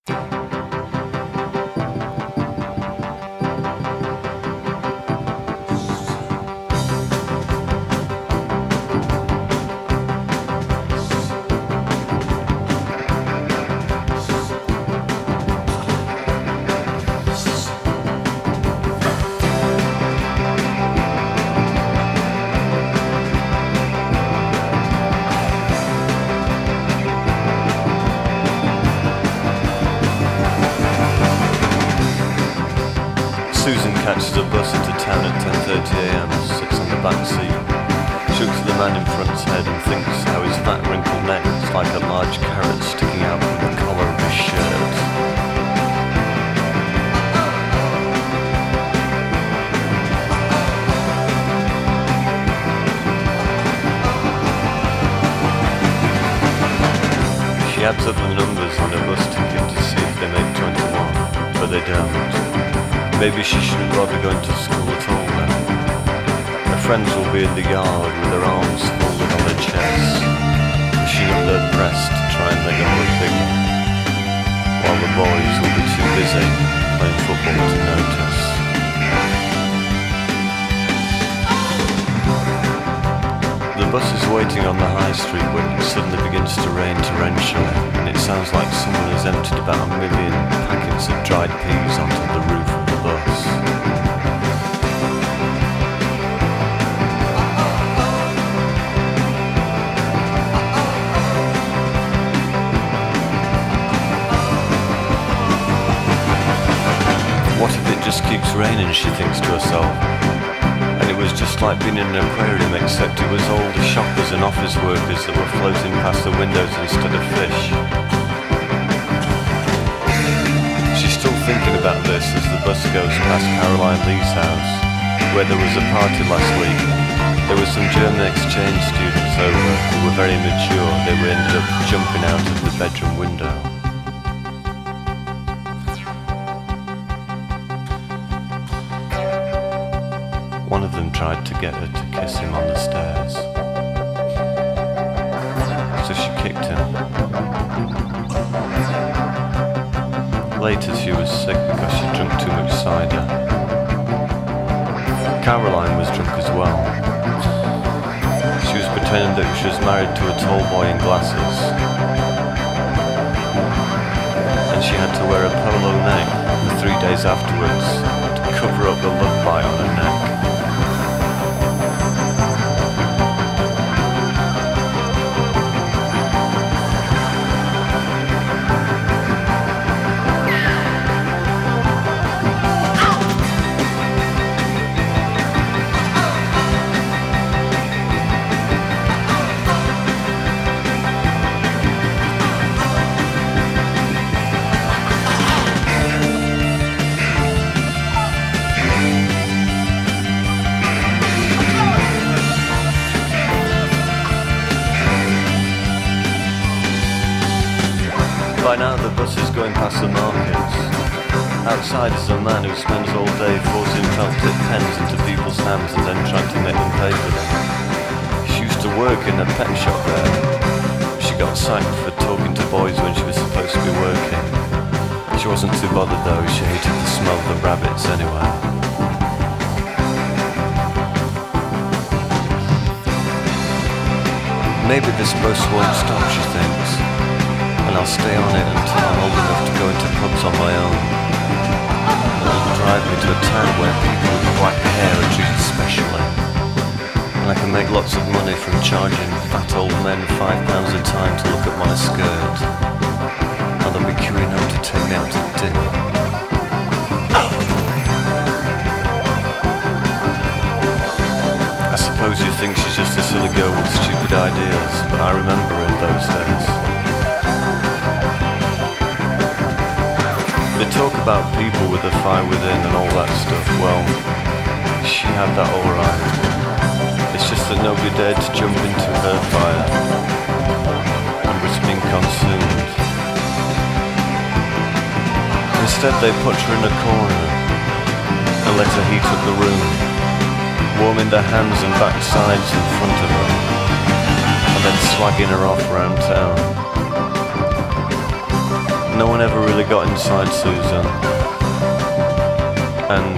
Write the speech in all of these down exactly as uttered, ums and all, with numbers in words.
Susan catches a bus into town at ten thirty a m, sits on the back seat, shooks at the man in front's head and thinks how his fat wrinkled neck is like a large carrot sticking out from the collar of his shirt. She adds up the numbers on a bus ticket to see if they make twenty-one, but they don't. Maybe she shouldn't bother going to school at all then. Her friends will be in the yard with their arms folded on their chests, pushing up their breasts to try and make them look bigger, while the boys will be too busy playing football to notice. The bus is waiting on the high street when it suddenly begins to rain torrentially, and it sounds like someone has emptied about a million packets of dried peas onto the roof of the bus. What if it just keeps raining, she thinks to herself. And it was just like being in an aquarium, except it was all the shoppers and office workers that were floating past the windows instead of fish. She's still thinking about this as the bus goes past Caroline Lee's house, where there was a party last week. There were some German exchange students over who were very mature. They were ended up jumping out of the bedroom window. One of them tried to get her to kiss him on the stairs, so she kicked him. Later she was sick because she drank too much cider. Caroline was drunk as well. She was pretending that she was married to a tall boy in glasses, and she had to wear a polo neck for three days afterwards to cover up the love bite on her neck. By now the bus is going past the markets. Outside is a man who spends all day forcing felt-tip pens into people's hands and then trying to make them pay for them. She used to work in a pet shop there. She got sacked for talking to boys when she was supposed to be working. She wasn't too bothered though, she hated the smell of the rabbits anyway. Maybe this bus won't stop, she thinks, and I'll stay on it until I'm old enough to go into pubs on my own. And it'll drive me to a town where people with black hair are treated specially. And I can make lots of money from charging fat old men five pounds a time to look at my skirt. And they'll be queuing up to take me out to dinner. I suppose you think she's just a silly girl with stupid ideas, but I remember in those days. They talk about people with a fire within and all that stuff. Well, she had that alright. It's just that nobody dared to jump into her fire and was being consumed. Instead they put her in a corner and let her heat up the room, warming their hands and backsides in front of her, and then swagging her off round town. no one ever really got inside Susan. And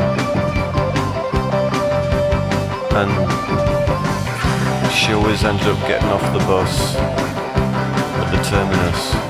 and she always ended up getting off the bus at the terminus.